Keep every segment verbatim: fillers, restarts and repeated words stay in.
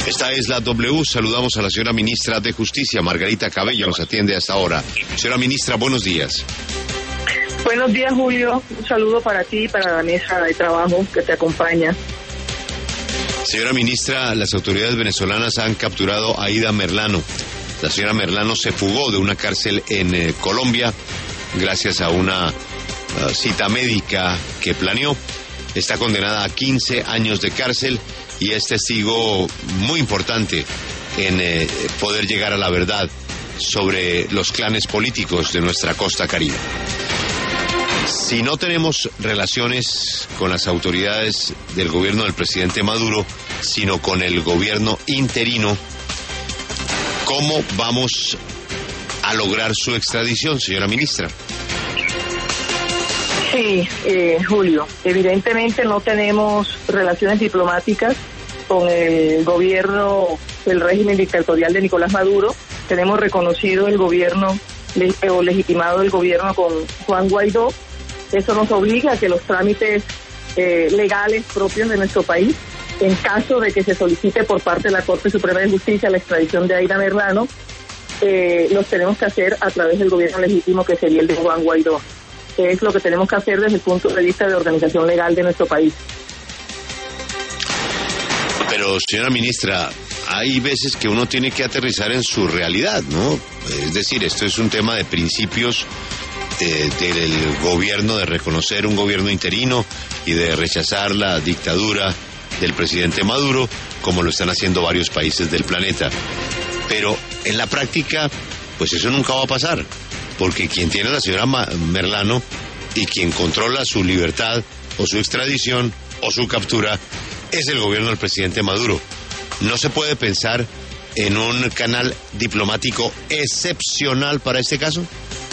Esta es la W. Saludamos a la señora ministra de Justicia, Margarita Cabello, nos atiende hasta ahora. Señora ministra, buenos días. Buenos días, Julio. Un saludo para ti y para la mesa de trabajo que te acompaña. Señora ministra, las autoridades venezolanas han capturado a Aida Merlano. La señora Merlano se fugó de una cárcel en eh, Colombia gracias a una uh, cita médica que planeó. Está condenada a quince años de cárcel y es testigo muy importante en eh, poder llegar a la verdad sobre los clanes políticos de nuestra costa caribe. Si no tenemos relaciones con las autoridades del gobierno del presidente Maduro, sino con el gobierno interino, ¿cómo vamos a lograr su extradición, señora ministra? Sí, eh, Julio, evidentemente no tenemos relaciones diplomáticas con el gobierno del régimen dictatorial de Nicolás Maduro. Tenemos reconocido el gobierno o legitimado el gobierno con Juan Guaidó. Eso nos obliga a que los trámites eh, legales propios de nuestro país, en caso de que se solicite por parte de la Corte Suprema de Justicia la extradición de Aida Merlano, eh, los tenemos que hacer a través del gobierno legítimo, que sería el de Juan Guaidó. Es lo que tenemos que hacer desde el punto de vista de organización legal de nuestro país. Pero, señora ministra, hay veces que uno tiene que aterrizar en su realidad, ¿no? Es decir, esto es un tema de principios eh, del gobierno, de reconocer un gobierno interino y de rechazar la dictadura del presidente Maduro, como lo están haciendo varios países del planeta. Pero en la práctica, pues eso nunca va a pasar, porque quien tiene a la señora Merlano y quien controla su libertad o su extradición o su captura es el gobierno del presidente Maduro. ¿No se puede pensar en un canal diplomático excepcional para este caso?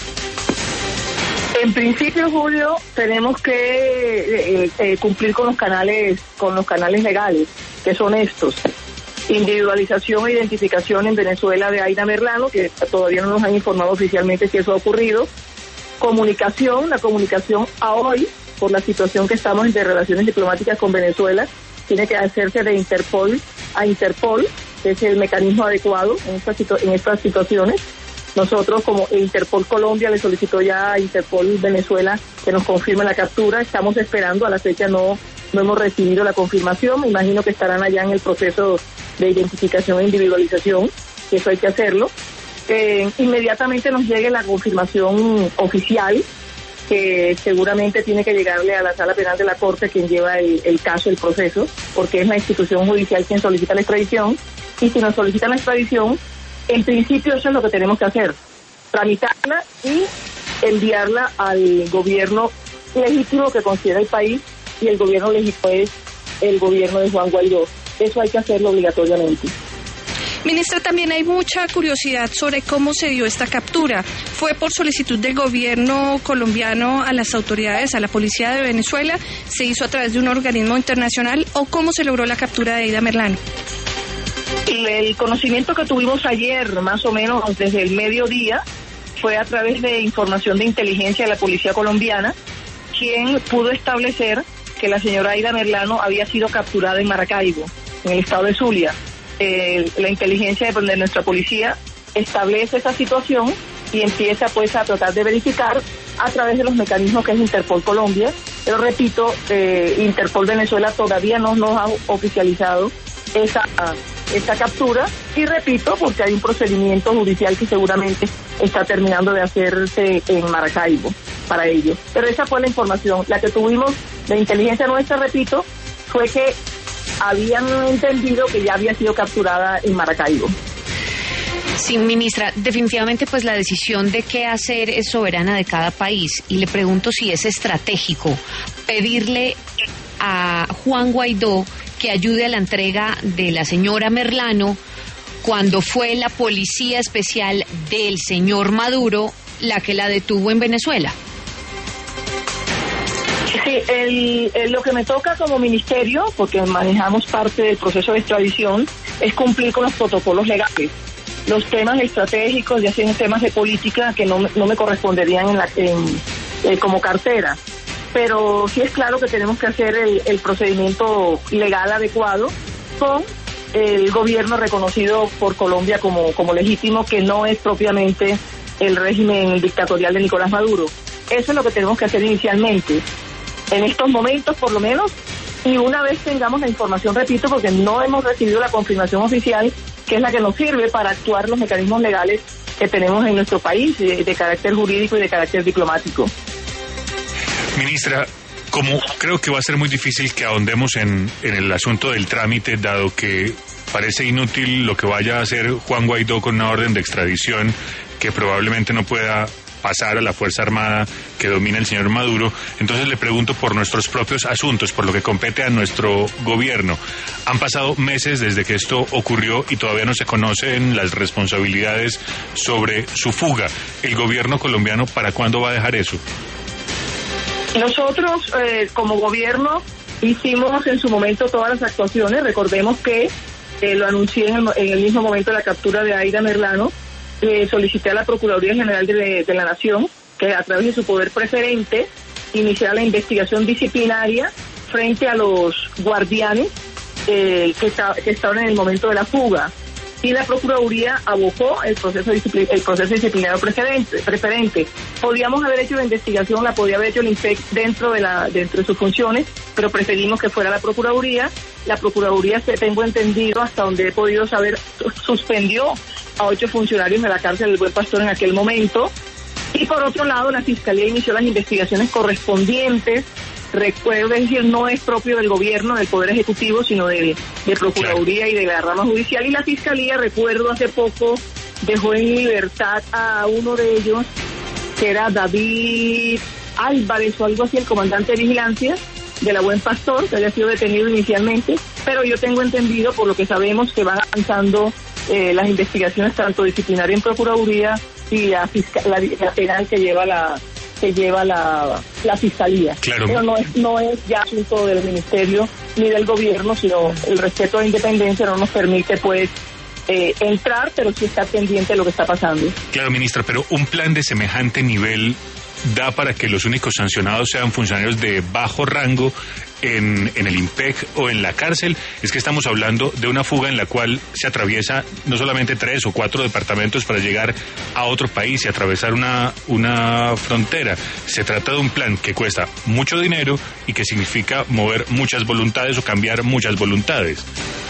En principio, Julio, tenemos que eh, eh, cumplir con los canales, con los canales legales, que son estos: individualización e identificación en Venezuela de Aida Merlano, que todavía no nos han informado oficialmente si eso ha ocurrido. Comunicación, la comunicación a hoy, por la situación que estamos de relaciones diplomáticas con Venezuela, tiene que hacerse de Interpol a Interpol, que es el mecanismo adecuado en estas, situ- en estas situaciones. Nosotros, como Interpol Colombia le solicitó ya a Interpol Venezuela que nos confirme la captura. Estamos esperando, a la fecha no, no hemos recibido la confirmación. Me imagino que estarán allá en el proceso de identificación e individualización, que eso hay que hacerlo. Eh, inmediatamente nos llegue la confirmación oficial, que seguramente tiene que llegarle a la Sala Penal de la Corte, quien lleva el, el caso, el proceso, porque es la institución judicial quien solicita la extradición. Y si nos solicitan la extradición, en principio eso es lo que tenemos que hacer: tramitarla y enviarla al gobierno legítimo que considera el país, y el gobierno legítimo es el gobierno de Juan Guaidó. Eso hay que hacerlo obligatoriamente. Ministra, también hay mucha curiosidad sobre cómo se dio esta captura. ¿Fue por solicitud del gobierno colombiano a las autoridades, a la policía de Venezuela? ¿Se hizo a través de un organismo internacional? ¿O cómo se logró la captura de Aida Merlano? El conocimiento que tuvimos ayer, más o menos desde el mediodía, fue a través de información de inteligencia de la policía colombiana, quien pudo establecer que la señora Aida Merlano había sido capturada en Maracaibo, en el estado de Zulia. Eh, la inteligencia de, de nuestra policía establece esa situación y empieza pues a tratar de verificar a través de los mecanismos que es Interpol Colombia. Pero repito, eh, Interpol Venezuela todavía no nos ha oficializado esa, esa captura, y repito, porque hay un procedimiento judicial que seguramente está terminando de hacerse en Maracaibo para ello. Pero esa fue la información, la que tuvimos de inteligencia nuestra, repito, fue que habían entendido que ya había sido capturada en Maracaibo. Sí, ministra, definitivamente pues la decisión de qué hacer es soberana de cada país, y le pregunto si es estratégico pedirle a Juan Guaidó que ayude a la entrega de la señora Merlano cuando fue la policía especial del señor Maduro la que la detuvo en Venezuela. Sí, el, el, lo que me toca como ministerio, porque manejamos parte del proceso de extradición, es cumplir con los protocolos legales. Los temas estratégicos, ya sean temas de política, que no, no me corresponderían en la, en, eh, como cartera. Pero sí es claro que tenemos que hacer el, el procedimiento legal adecuado con el gobierno reconocido por Colombia como, como legítimo, que no es propiamente el régimen dictatorial de Nicolás Maduro. Eso es lo que tenemos que hacer inicialmente, en estos momentos por lo menos, y una vez tengamos la información, repito, porque no hemos recibido la confirmación oficial, que es la que nos sirve para actuar los mecanismos legales que tenemos en nuestro país, de, de carácter jurídico y de carácter diplomático. Ministra, como creo que va a ser muy difícil que ahondemos en, en el asunto del trámite, dado que parece inútil lo que vaya a hacer Juan Guaidó con una orden de extradición que probablemente no pueda pasar a la Fuerza Armada que domina el señor Maduro, entonces le pregunto por nuestros propios asuntos, por lo que compete a nuestro gobierno. Han pasado meses desde que esto ocurrió y todavía no se conocen las responsabilidades sobre su fuga. ¿El gobierno colombiano para cuándo va a dejar eso? Nosotros, eh, como gobierno, hicimos en su momento todas las actuaciones. Recordemos que eh, lo anuncié en el, en el mismo momento de la captura de Aida Merlano. Le solicité a la Procuraduría General de, de la Nación que a través de su poder preferente iniciara la investigación disciplinaria frente a los guardianes eh, que, está, que estaban en el momento de la fuga. Y la Procuraduría abocó el proceso, el proceso disciplinario preferente, preferente. Podíamos haber hecho la investigación, la podía haber hecho el INPEC dentro de la dentro de sus funciones, pero preferimos que fuera la Procuraduría. La Procuraduría, se tengo entendido, hasta donde he podido saber, suspendió a ocho funcionarios de la cárcel del Buen Pastor en aquel momento. Y por otro lado, la Fiscalía inició las investigaciones correspondientes. Recuerdo, es decir, no es propio del gobierno, del Poder Ejecutivo, sino de, de Procuraduría claro. y de la rama judicial. Y la Fiscalía, recuerdo, hace poco dejó en libertad a uno de ellos, que era David Álvarez o algo así, el comandante de vigilancia de la Buen Pastor, que había sido detenido inicialmente. Pero yo tengo entendido, por lo que sabemos, que van avanzando eh, las investigaciones tanto disciplinarias en Procuraduría y la, fiscal, la, la penal que lleva la... que lleva la, la Fiscalía. Claro. Pero no es, no es ya asunto del Ministerio ni del Gobierno, sino el respeto a la independencia no nos permite, pues, eh, entrar, pero sí estar pendiente de lo que está pasando. Claro, ministra, pero un plan de semejante nivel da para que los únicos sancionados sean funcionarios de bajo rango en, en el INPEC o en la cárcel. Es que estamos hablando de una fuga en la cual se atraviesa no solamente tres o cuatro departamentos para llegar a otro país y atravesar una, una frontera. Se trata de un plan que cuesta mucho dinero y que significa mover muchas voluntades o cambiar muchas voluntades.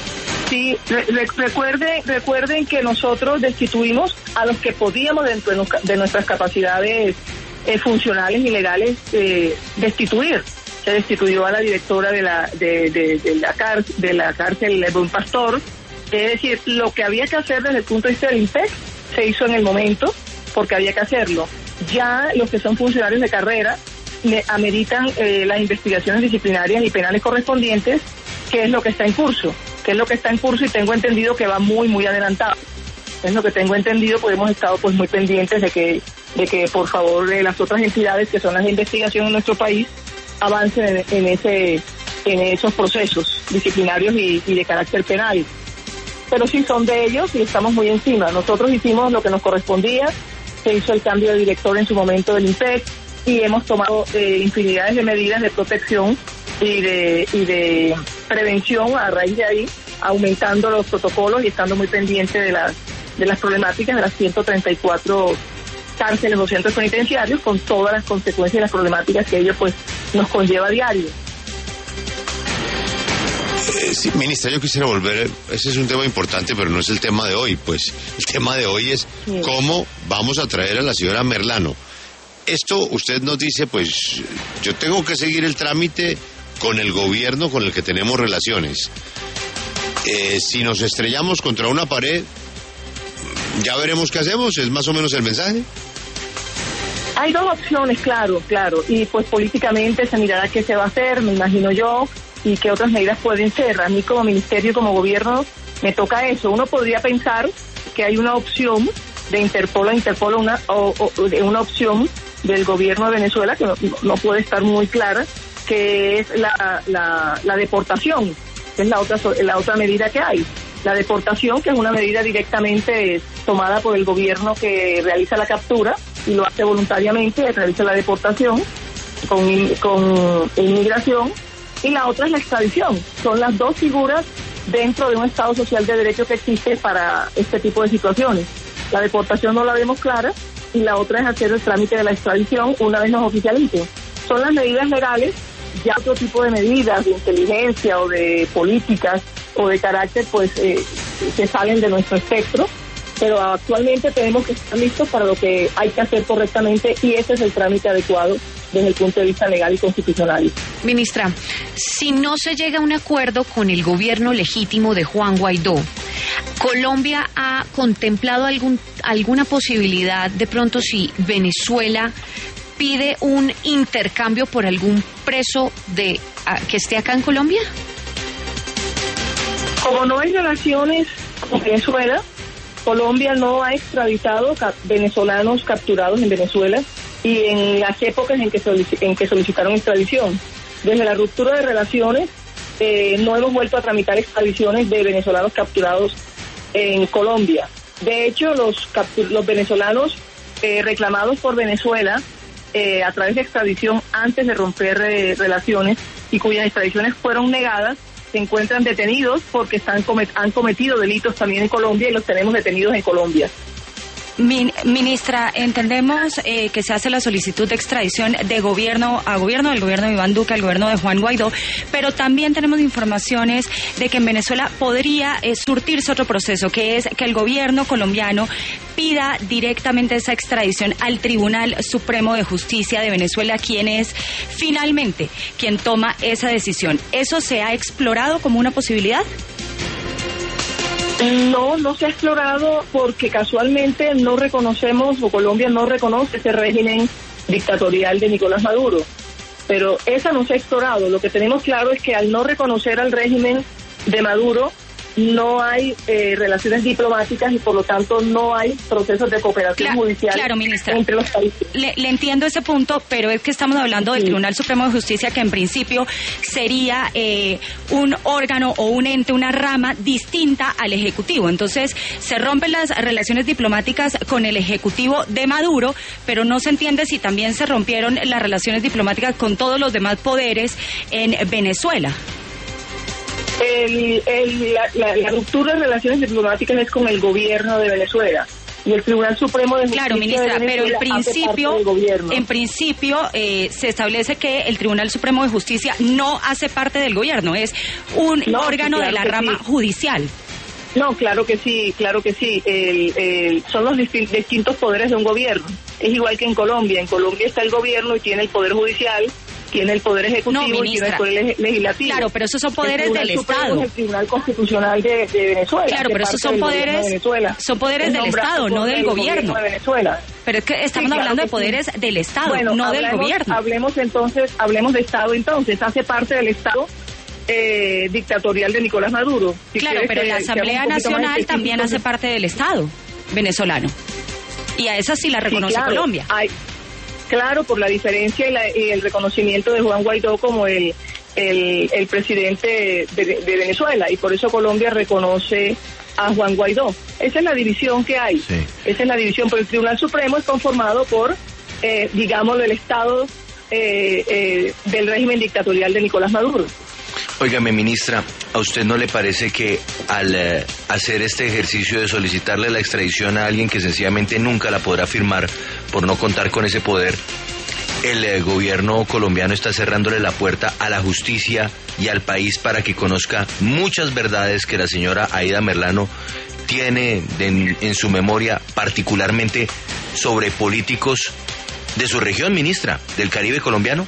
Sí, re recuerden, recuerden que nosotros destituimos a los que podíamos dentro de, de nuestras capacidades eh, funcionales y legales eh, destituir. Se destituyó a la directora de la de, de, de la cárcel de la cárcel de Buen Pastor. Es decir, lo que había que hacer desde el punto de vista del INPEC se hizo en el momento porque había que hacerlo. Ya los que son funcionarios de carrera me ameritan eh, las investigaciones disciplinarias y penales correspondientes, que es lo que está en curso, que es lo que está en curso y tengo entendido que va muy muy adelantado. Es lo que tengo entendido, pues hemos estado pues muy pendientes de que de que por favor de las otras entidades que son las de investigación en nuestro país avancen en, en ese en esos procesos disciplinarios y, y de carácter penal. Pero sí son de ellos y estamos muy encima. Nosotros hicimos lo que nos correspondía, se hizo el cambio de director en su momento del INPEC y hemos tomado eh, infinidades de medidas de protección y de y de prevención a raíz de ahí, aumentando los protocolos y estando muy pendiente de las de las problemáticas de las ciento treinta y cuatro cárceles o centros penitenciarios, con todas las consecuencias y las problemáticas que ello pues nos conlleva a diario. Eh, sí, ministra, yo quisiera volver, ese es un tema importante, pero no es el tema de hoy, pues el tema de hoy es sí. cómo vamos a traer a la señora Merlano. Esto usted nos dice, pues yo tengo que seguir el trámite con el gobierno con el que tenemos relaciones. Eh, si nos estrellamos contra una pared, ya veremos qué hacemos, es más o menos el mensaje. Hay dos opciones, claro, claro, y pues políticamente se mirará qué se va a hacer, me imagino yo, y qué otras medidas pueden ser. A mí como ministerio, como gobierno, me toca eso. Uno podría pensar que hay una opción de Interpol a Interpol, una, o, o, una opción del gobierno de Venezuela, que no, no puede estar muy clara, que es la, la, la deportación, que es la otra, la otra medida que hay. La deportación, que es una medida directamente tomada por el gobierno que realiza la captura y lo hace voluntariamente, realiza la deportación con, con inmigración, y la otra es la extradición. Son las dos figuras dentro de un Estado social de derecho que existe para este tipo de situaciones. La deportación no la vemos clara y la otra es hacer el trámite de la extradición una vez nos oficialicen. Son las medidas legales, ya otro tipo de medidas de inteligencia o de políticas o de carácter pues eh, se salen de nuestro espectro, pero actualmente tenemos que estar listos para lo que hay que hacer correctamente y ese es el trámite adecuado desde el punto de vista legal y constitucional. Ministra, si no se llega a un acuerdo con el gobierno legítimo de Juan Guaidó, ¿Colombia ha contemplado algún, alguna posibilidad de pronto si Venezuela pide un intercambio por algún preso de a, que esté acá en Colombia? Como no hay relaciones con Venezuela, Colombia no ha extraditado cap- venezolanos capturados en Venezuela y en las épocas en que, solic- en que solicitaron extradición. Desde la ruptura de relaciones, eh, no hemos vuelto a tramitar extradiciones de venezolanos capturados en Colombia. De hecho, los, captur- los venezolanos eh, reclamados por Venezuela eh, a través de extradición antes de romper eh, relaciones y cuyas extradiciones fueron negadas, se encuentran detenidos porque están comet- han cometido delitos también en Colombia y los tenemos detenidos en Colombia. Min- ministra, entendemos eh, que se hace la solicitud de extradición de gobierno a gobierno, del gobierno de Iván Duque al gobierno de Juan Guaidó, pero también tenemos informaciones de que en Venezuela podría eh, surtirse otro proceso, que es que el gobierno colombiano pida directamente esa extradición al Tribunal Supremo de Justicia de Venezuela, quien es finalmente quien toma esa decisión. ¿Eso se ha explorado como una posibilidad? No, no se ha explorado porque casualmente no reconocemos, o Colombia no reconoce ese régimen dictatorial de Nicolás Maduro. Pero esa no se ha explorado. Lo que tenemos claro es que al no reconocer al régimen de Maduro, no hay eh, relaciones diplomáticas y por lo tanto no hay procesos de cooperación Claro, judicial claro, ministra. entre los países. Le, le entiendo ese punto, pero es que estamos hablando del Sí. Tribunal Supremo de Justicia, que en principio sería eh, un órgano o un ente, una rama distinta al Ejecutivo. Entonces, se rompen las relaciones diplomáticas con el Ejecutivo de Maduro, pero no se entiende si también se rompieron las relaciones diplomáticas con todos los demás poderes en Venezuela. El, el, la, la, la ruptura de relaciones diplomáticas es con el gobierno de Venezuela y el Tribunal Supremo de Justicia. Claro, ministra, de pero el Venezuela hace principio, parte del gobierno. en principio eh, se establece que el Tribunal Supremo de Justicia no hace parte del gobierno, es un No, órgano sí, claro de la que rama sí. judicial. No, claro que sí, claro que sí. El, el, son los distin- distintos poderes de un gobierno. Es igual que en Colombia. En Colombia está el gobierno y tiene el poder judicial, tiene el poder ejecutivo No, y tiene el ministra. poder leg- legislativo. Claro, pero esos son poderes El Tribunal del Supremo Estado. Es el Tribunal Constitucional de, de Venezuela. Claro, que pero esos parte son del gobierno poderes, de Venezuela. son poderes Es del nombrado Estado, no por del el gobierno. de Venezuela. Pero es que estamos Sí, claro hablando que de poderes sí. del Estado, Bueno, no del hablemos- gobierno. Hablemos entonces, hablemos de Estado entonces. Hace parte del Estado eh, dictatorial de Nicolás Maduro. Si Claro, quieres pero que la seamos Asamblea un poquito más Nacional también específicos. hace parte del Estado venezolano. Y a esa sí la reconoce Sí, claro, Colombia. hay- claro, por la diferencia y, la- y el reconocimiento de Juan Guaidó como el, el, el presidente de, de Venezuela, y por eso Colombia reconoce a Juan Guaidó. Esa es la división que hay. Sí. Esa es la división, pero el Tribunal Supremo es conformado por, eh, digamos, el Estado eh, eh, del régimen dictatorial de Nicolás Maduro. Óigame, ministra, ¿a usted no le parece que al eh, hacer este ejercicio de solicitarle la extradición a alguien que sencillamente nunca la podrá firmar por no contar con ese poder, el eh, gobierno colombiano está cerrándole la puerta a la justicia y al país para que conozca muchas verdades que la señora Aída Merlano tiene de- en, en su memoria, particularmente sobre políticos de su región, ministra, del Caribe colombiano?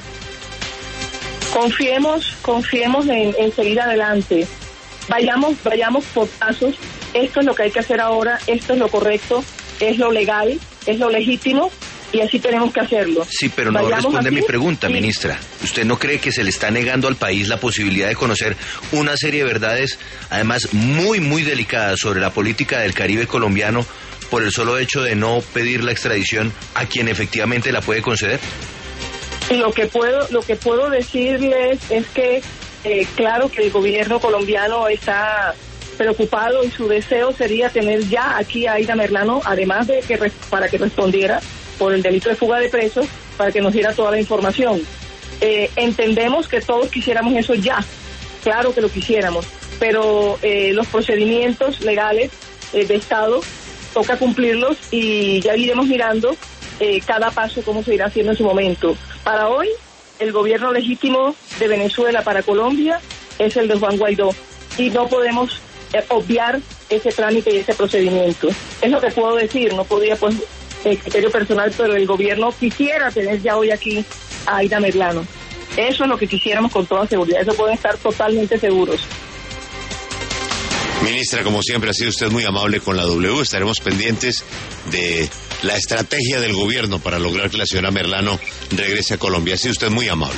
Confiemos, confiemos en, en seguir adelante. Vayamos, vayamos por pasos. Esto es lo que hay que hacer ahora, esto es lo correcto, es lo legal, es lo legítimo y así tenemos que hacerlo. Sí, pero no Vayamos responde así mi pregunta, y- ministra. ¿Usted no cree que se le está negando al país la posibilidad de conocer una serie de verdades, además muy, muy delicadas, sobre la política del Caribe colombiano por el solo hecho de no pedir la extradición a quien efectivamente la puede conceder? Lo que puedo, lo que puedo decirles es que eh, claro que el gobierno colombiano está preocupado y su deseo sería tener ya aquí a Aída Merlano, además de que res- para que respondiera por el delito de fuga de presos, para que nos diera toda la información. Eh, entendemos que todos quisiéramos eso ya, claro que lo quisiéramos, pero eh, los procedimientos legales eh, de Estado toca cumplirlos y ya iremos mirando eh, cada paso cómo se irá haciendo en su momento. Para hoy, el gobierno legítimo de Venezuela para Colombia es el de Juan Guaidó y no podemos eh, obviar ese trámite y ese procedimiento. Es lo que puedo decir, no podría, pues, el criterio personal, pero el gobierno quisiera tener ya hoy aquí a Aida Merlano. Eso es lo que quisiéramos con toda seguridad, eso pueden estar totalmente seguros. Ministra, como siempre, ha sido usted muy amable con la W. Estaremos pendientes de la estrategia del gobierno para lograr que la señora Merlano regrese a Colombia. Ha sido usted muy amable.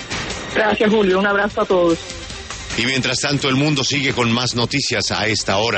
Gracias, Julio. Un abrazo a todos. Y mientras tanto, el mundo sigue con más noticias a esta hora.